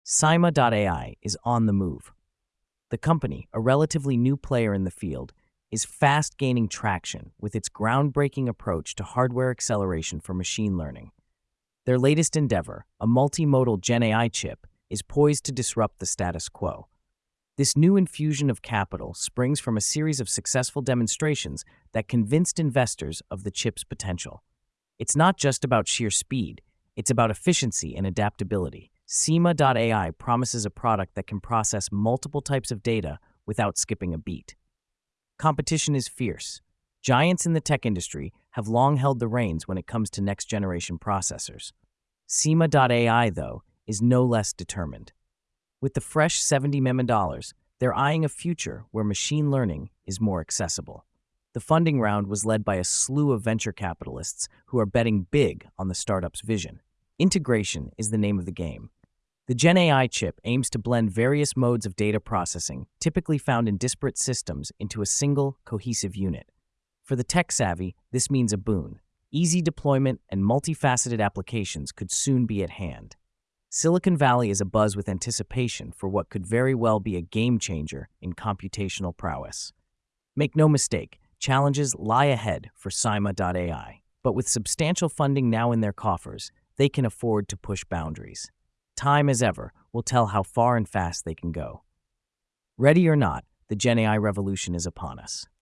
Sima.ai is on the move. The company, a relatively new player in the field, is fast gaining traction with its groundbreaking approach to hardware acceleration for machine learning. Their latest endeavor, a multimodal Gen AI chip, is poised to disrupt the status quo. This new infusion of capital springs from a series of successful demonstrations that convinced investors of the chip's potential. It's not just about sheer speed, it's about efficiency and adaptability. Sima.ai promises a product that can process multiple types of data without skipping a beat. Competition is fierce. Giants in the tech industry have long held the reins when it comes to next-generation processors. Sima.ai, though, is no less determined. With the fresh $70 million, they're eyeing a future where machine learning is more accessible. The funding round was led by a slew of venture capitalists who are betting big on the startup's vision. Integration is the name of the game. The Gen AI chip aims to blend various modes of data processing, typically found in disparate systems, into a single, cohesive unit. For the tech-savvy, this means a boon. Easy deployment and multifaceted applications could soon be at hand. Silicon Valley is abuzz with anticipation for what could very well be a game-changer in computational prowess. Make no mistake, challenges lie ahead for Sima.ai, but with substantial funding now in their coffers, they can afford to push boundaries. Time, as ever, will tell how far and fast they can go. Ready or not, the Gen AI revolution is upon us.